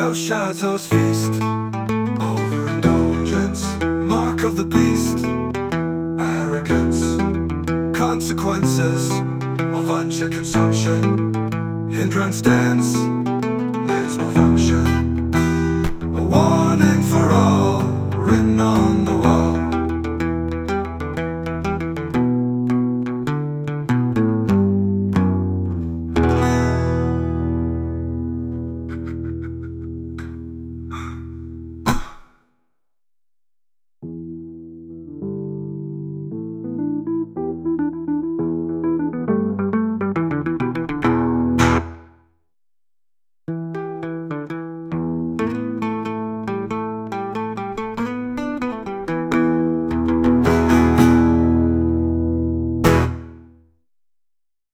Shadows feast, overindulgence, mark of the beast, arrogance, consequences of unchecked consumption, hindrance dance, man's malfunction, a warning.